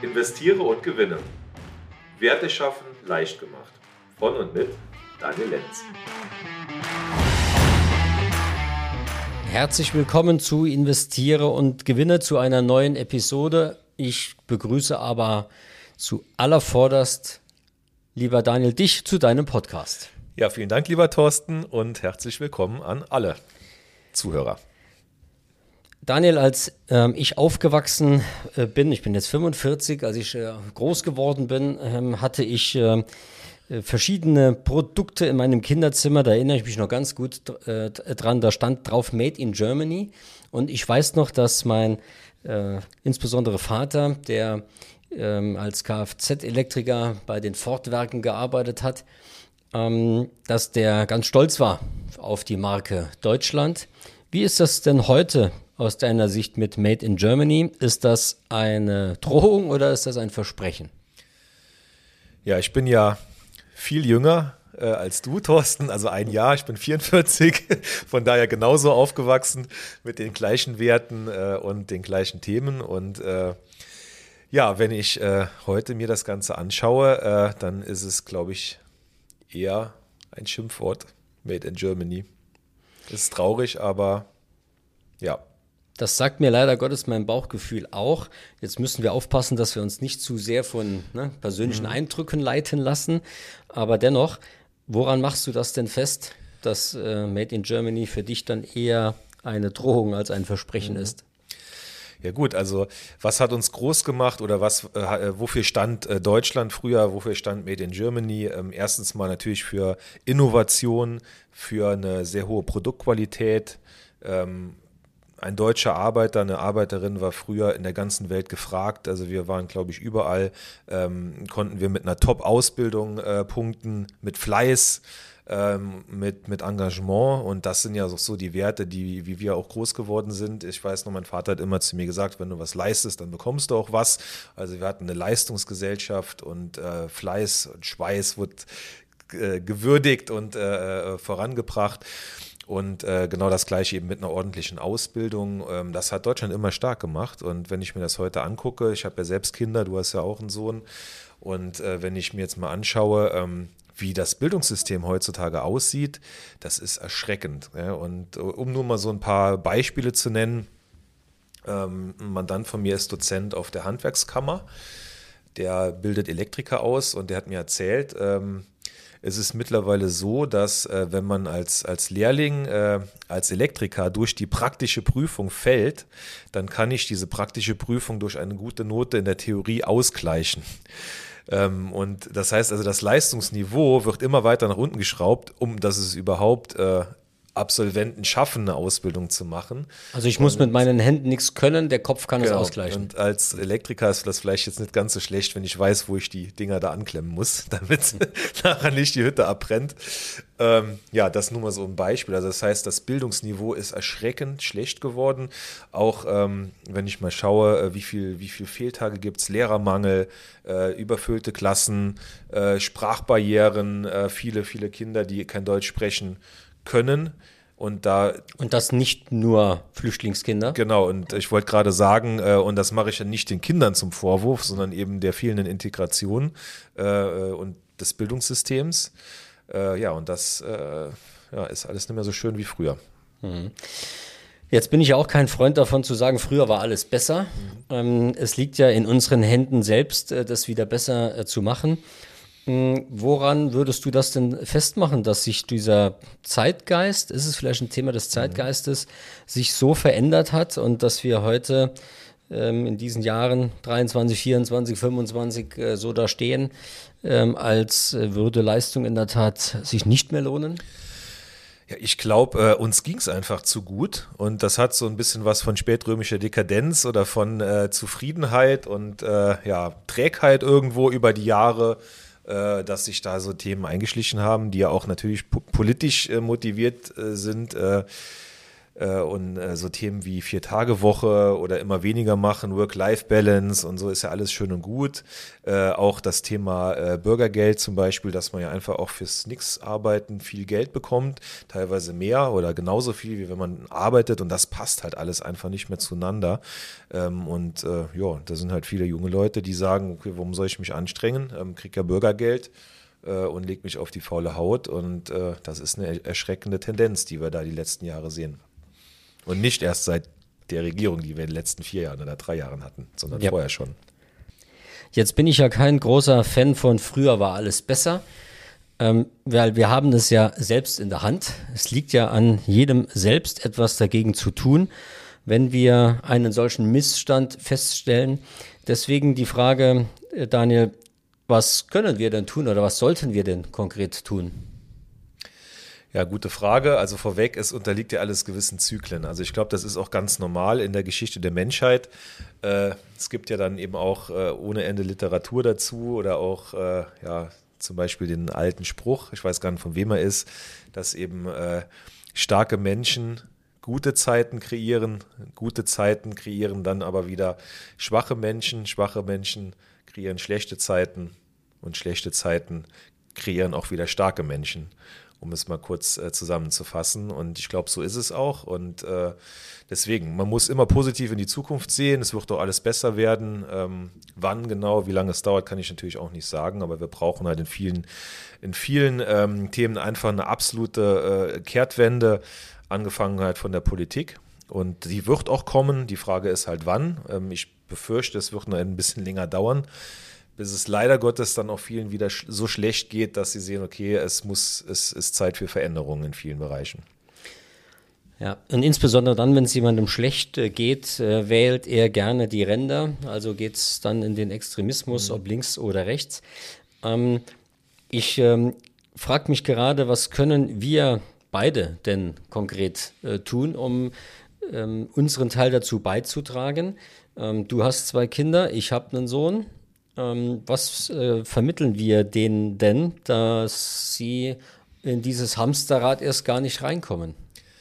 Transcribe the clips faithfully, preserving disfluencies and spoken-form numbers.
Investiere und gewinne. Werte schaffen leicht gemacht. Von und mit Daniel Lenz. Herzlich willkommen zu Investiere und Gewinne, zu einer neuen Episode. Ich begrüße aber zu allervorderst, lieber Daniel, dich zu deinem Podcast. Ja, vielen Dank, lieber Thorsten, und herzlich willkommen an alle Zuhörer. Daniel, als ähm, ich aufgewachsen äh, bin, ich bin jetzt fünfundvierzig, als ich äh, groß geworden bin, ähm, hatte ich äh, verschiedene Produkte in meinem Kinderzimmer, da erinnere ich mich noch ganz gut äh, dran, da stand drauf Made in Germany, und ich weiß noch, dass mein äh, insbesondere Vater, der ähm, als Kfz-Elektriker bei den Ford-Werken gearbeitet hat, ähm, dass der ganz stolz war auf die Marke Deutschland. Wie ist das denn heute aus deiner Sicht mit Made in Germany? Ist das eine Drohung oder ist das ein Versprechen? Ja, ich bin ja viel jünger äh, als du, Thorsten, also ein Jahr, ich bin vierundvierzig, von daher genauso aufgewachsen mit den gleichen Werten äh, und den gleichen Themen. Und äh, ja, wenn ich äh, heute mir das Ganze anschaue, äh, dann ist es, glaube ich, eher ein Schimpfwort, Made in Germany. Ist traurig, aber ja. Das sagt mir leider Gottes mein Bauchgefühl auch. Jetzt müssen wir aufpassen, dass wir uns nicht zu sehr von ne, persönlichen mhm. Eindrücken leiten lassen. Aber dennoch, woran machst du das denn fest, dass äh, Made in Germany für dich dann eher eine Drohung als ein Versprechen mhm. ist? Ja gut, also was hat uns groß gemacht oder was, äh, wofür stand äh, Deutschland früher, wofür stand Made in Germany? Ähm, erstens mal natürlich für Innovation, für eine sehr hohe Produktqualität. Ähm, Ein deutscher Arbeiter, eine Arbeiterin war früher in der ganzen Welt gefragt. Also wir waren, glaube ich, überall, ähm, konnten wir mit einer Top-Ausbildung äh, punkten, mit Fleiß, ähm, mit, mit Engagement. Und das sind ja so die Werte, die, wie wir auch groß geworden sind. Ich weiß noch, mein Vater hat immer zu mir gesagt, wenn du was leistest, dann bekommst du auch was. Also wir hatten eine Leistungsgesellschaft und äh, Fleiß und Schweiß wurde äh, gewürdigt und äh, vorangebracht. Und äh, genau das Gleiche eben mit einer ordentlichen Ausbildung. Ähm, das hat Deutschland immer stark gemacht. Und wenn ich mir das heute angucke, ich habe ja selbst Kinder, du hast ja auch einen Sohn. Und äh, wenn ich mir jetzt mal anschaue, ähm, wie das Bildungssystem heutzutage aussieht, das ist erschreckend. Ja? Und äh, um nur mal so ein paar Beispiele zu nennen, ähm, ein Mandant von mir ist Dozent auf der Handwerkskammer. Der bildet Elektriker aus und der hat mir erzählt, ähm, es ist mittlerweile so, dass äh, wenn man als, als Lehrling, äh, als Elektriker durch die praktische Prüfung fällt, dann kann ich diese praktische Prüfung durch eine gute Note in der Theorie ausgleichen. Ähm, und das heißt also, das Leistungsniveau wird immer weiter nach unten geschraubt, um dass es überhaupt äh, Absolventen schaffen, eine Ausbildung zu machen. Also ich muss und, mit meinen Händen nichts können, der Kopf kann genau, es ausgleichen. Und als Elektriker ist das vielleicht jetzt nicht ganz so schlecht, wenn ich weiß, wo ich die Dinger da anklemmen muss, damit nachher nicht die Hütte abbrennt. Ähm, ja, das nur mal so ein Beispiel. Also das heißt, das Bildungsniveau ist erschreckend schlecht geworden. Auch ähm, wenn ich mal schaue, wie viel, wie viel Fehltage gibt es, Lehrermangel, äh, überfüllte Klassen, äh, Sprachbarrieren, äh, viele, viele Kinder, die kein Deutsch sprechen können. Und da und das nicht nur Flüchtlingskinder? Genau, und ich wollte gerade sagen, äh, und das mache ich ja nicht den Kindern zum Vorwurf, sondern eben der fehlenden Integration äh, und des Bildungssystems. Äh, ja, und das äh, ja, ist alles nicht mehr so schön wie früher. Mhm. Jetzt bin ich ja auch kein Freund davon zu sagen, früher war alles besser. Mhm. Ähm, es liegt ja in unseren Händen selbst, äh, das wieder besser äh, zu machen. Woran würdest du das denn festmachen, dass sich dieser Zeitgeist, ist es vielleicht ein Thema des Zeitgeistes, sich so verändert hat und dass wir heute ähm, in diesen Jahren dreiundzwanzig, vierundzwanzig, fünfundzwanzig äh, so da stehen, ähm, als äh, würde Leistung in der Tat sich nicht mehr lohnen? Ja, ich glaube, äh, uns ging es einfach zu gut und das hat so ein bisschen was von spätrömischer Dekadenz oder von äh, Zufriedenheit und äh, ja, Trägheit irgendwo über die Jahre, dass sich da so Themen eingeschlichen haben, die ja auch natürlich po- politisch äh, motiviert äh, sind. Äh, Und so Themen wie Vier-Tage-Woche oder immer weniger machen, Work-Life-Balance und so ist ja alles schön und gut. Äh, auch das Thema äh, Bürgergeld zum Beispiel, dass man ja einfach auch fürs Nix-Arbeiten viel Geld bekommt, teilweise mehr oder genauso viel, wie wenn man arbeitet und das passt halt alles einfach nicht mehr zueinander. Ähm, und äh, ja, da sind halt viele junge Leute, die sagen, okay, warum soll ich mich anstrengen? Ähm, krieg ja Bürgergeld äh, und leg mich auf die faule Haut und äh, das ist eine erschreckende Tendenz, die wir da die letzten Jahre sehen. Und nicht erst seit der Regierung, die wir in den letzten vier Jahren oder drei Jahren hatten, sondern ja. vorher schon. Jetzt bin ich ja kein großer Fan von früher war alles besser, ähm, weil wir haben es ja selbst in der Hand. Es liegt ja an jedem selbst, etwas dagegen zu tun, wenn wir einen solchen Missstand feststellen. Deswegen die Frage, Daniel, was können wir denn tun oder was sollten wir denn konkret tun? Ja, gute Frage. Also vorweg, es unterliegt ja alles gewissen Zyklen. Also ich glaube, das ist auch ganz normal in der Geschichte der Menschheit. Äh, es gibt ja dann eben auch äh, ohne Ende Literatur dazu oder auch äh, ja zum Beispiel den alten Spruch, ich weiß gar nicht, von wem er ist, dass eben äh, starke Menschen gute Zeiten kreieren, gute Zeiten kreieren dann aber wieder schwache Menschen, schwache Menschen kreieren schlechte Zeiten und schlechte Zeiten kreieren auch wieder starke Menschen. Um es mal kurz äh, zusammenzufassen. Und ich glaube, so ist es auch. Und äh, deswegen, man muss immer positiv in die Zukunft sehen. Es wird doch alles besser werden. Ähm, wann genau, wie lange es dauert, kann ich natürlich auch nicht sagen. Aber wir brauchen halt in vielen, in vielen ähm, Themen einfach eine absolute äh, Kehrtwende, angefangen halt von der Politik. Und die wird auch kommen. Die Frage ist halt, wann. Ähm, ich befürchte, es wird noch ein bisschen länger dauern, bis es leider Gottes dann auch vielen wieder so schlecht geht, dass sie sehen, okay, es muss, es ist Zeit für Veränderungen in vielen Bereichen. Ja, und insbesondere dann, wenn es jemandem schlecht äh, geht, äh, wählt er gerne die Ränder, also geht es dann in den Extremismus, mhm. ob links oder rechts. Ähm, ich ähm, frage mich gerade, was können wir beide denn konkret äh, tun, um ähm, unseren Teil dazu beizutragen? Ähm, du hast zwei Kinder, ich habe einen Sohn. Was äh, vermitteln wir denen denn, dass sie in dieses Hamsterrad erst gar nicht reinkommen?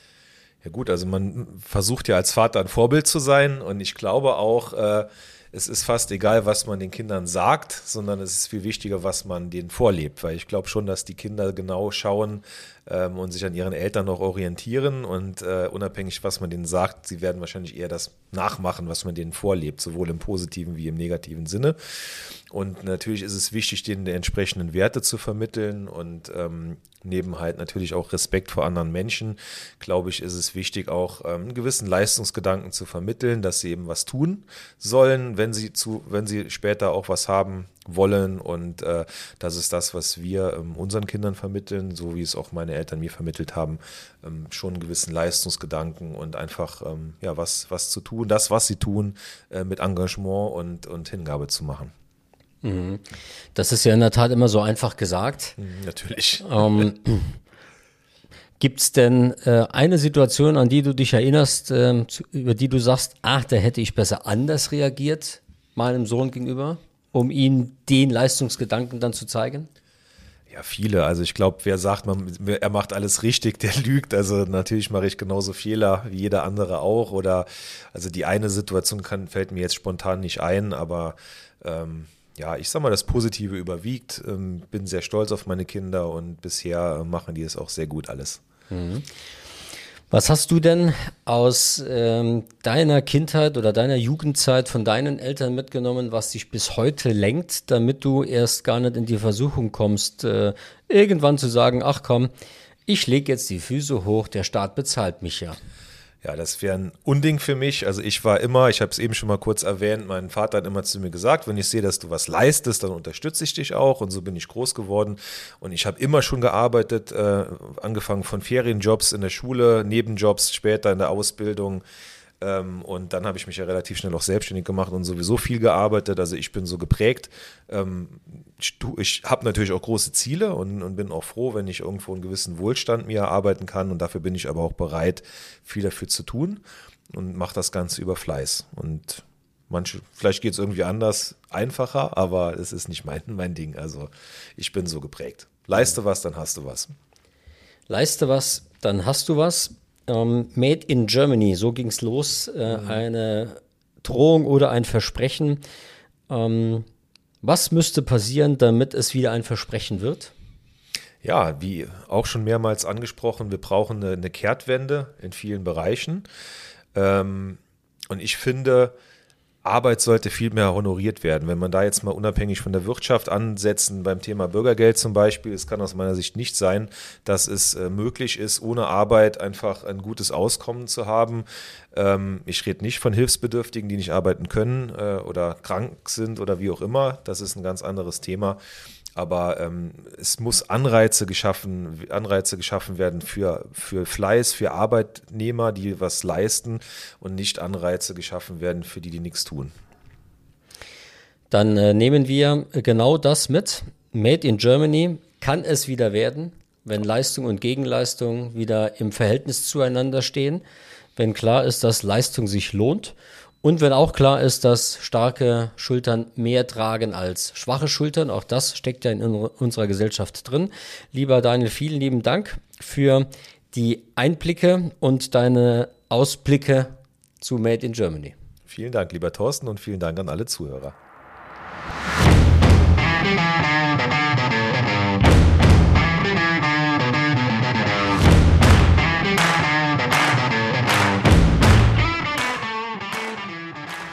Ja gut, also man versucht ja als Vater ein Vorbild zu sein und ich glaube auch, äh, es ist fast egal, was man den Kindern sagt, sondern es ist viel wichtiger, was man denen vorlebt, weil ich glaube schon, dass die Kinder genau schauen ähm, und sich an ihren Eltern noch orientieren und äh, unabhängig, was man denen sagt, sie werden wahrscheinlich eher das nachmachen, was man denen vorlebt, sowohl im positiven wie im negativen Sinne. Und natürlich ist es wichtig, denen die entsprechenden Werte zu vermitteln und ähm, neben halt natürlich auch Respekt vor anderen Menschen, glaube ich, ist es wichtig, auch ähm, einen gewissen Leistungsgedanken zu vermitteln, dass sie eben was tun sollen, wenn sie zu, wenn sie später auch was haben wollen. Und äh, das ist das, was wir ähm, unseren Kindern vermitteln, so wie es auch meine Eltern mir vermittelt haben, ähm, schon einen gewissen Leistungsgedanken und einfach ähm, ja was, was zu tun, das, was sie tun, äh, mit Engagement und, und Hingabe zu machen. Das ist ja in der Tat immer so einfach gesagt. Natürlich. Ähm, Gibt es denn äh, eine Situation, an die du dich erinnerst, äh, zu, über die du sagst, ach, da hätte ich besser anders reagiert, meinem Sohn gegenüber, um ihm den Leistungsgedanken dann zu zeigen? Ja, viele. Also ich glaube, wer sagt, man, er macht alles richtig, der lügt. Also natürlich mache ich genauso Fehler wie jeder andere auch. Oder also die eine Situation kann, fällt mir jetzt spontan nicht ein, aber ähm, ja, ich sag mal, das Positive überwiegt. Ähm, bin sehr stolz auf meine Kinder und bisher äh, machen die es auch sehr gut alles. Mhm. Was hast du denn aus ähm, deiner Kindheit oder deiner Jugendzeit von deinen Eltern mitgenommen, was dich bis heute lenkt, damit du erst gar nicht in die Versuchung kommst, äh, irgendwann zu sagen, ach komm, ich lege jetzt die Füße hoch, der Staat bezahlt mich ja. Ja, das wäre ein Unding für mich. Also ich war immer, ich habe es eben schon mal kurz erwähnt, mein Vater hat immer zu mir gesagt, wenn ich sehe, dass du was leistest, dann unterstütze ich dich auch. Und so bin ich groß geworden. Und ich habe immer schon gearbeitet, äh, angefangen von Ferienjobs in der Schule, Nebenjobs, später in der Ausbildung. Ähm, und dann habe ich mich ja relativ schnell auch selbstständig gemacht und sowieso viel gearbeitet. Also ich bin so geprägt. Ähm, ich ich habe natürlich auch große Ziele und, und bin auch froh, wenn ich irgendwo einen gewissen Wohlstand mir erarbeiten kann. Und dafür bin ich aber auch bereit, viel dafür zu tun und mache das Ganze über Fleiß. Und manche, vielleicht geht es irgendwie anders, einfacher, aber es ist nicht mein, mein Ding. Also ich bin so geprägt. Leiste was, dann hast du was. Leiste was, dann hast du was. ähm, Made in Germany, so ging es los, äh, mhm. eine Drohung oder ein Versprechen. Ähm, was müsste passieren, damit es wieder ein Versprechen wird? Ja, wie auch schon mehrmals angesprochen, wir brauchen eine, eine Kehrtwende in vielen Bereichen. Ähm, und ich finde, Arbeit sollte viel mehr honoriert werden. Wenn man da jetzt mal unabhängig von der Wirtschaft ansetzen, beim Thema Bürgergeld zum Beispiel, es kann aus meiner Sicht nicht sein, dass es äh, möglich ist, ohne Arbeit einfach ein gutes Auskommen zu haben. Ähm, ich rede nicht von Hilfsbedürftigen, die nicht arbeiten können äh, oder krank sind oder wie auch immer. Das ist ein ganz anderes Thema. Aber ähm, es muss Anreize geschaffen, Anreize geschaffen werden für, für Fleiß, für Arbeitnehmer, die was leisten und nicht Anreize geschaffen werden für die, die nichts tun. Dann äh, nehmen wir genau das mit. Made in Germany kann es wieder werden, wenn Leistung und Gegenleistung wieder im Verhältnis zueinander stehen, wenn klar ist, dass Leistung sich lohnt. Und wenn auch klar ist, dass starke Schultern mehr tragen als schwache Schultern, auch das steckt ja in unserer Gesellschaft drin. Lieber Daniel, vielen lieben Dank für die Einblicke und deine Ausblicke zu Made in Germany. Vielen Dank, lieber Thorsten, und vielen Dank an alle Zuhörer.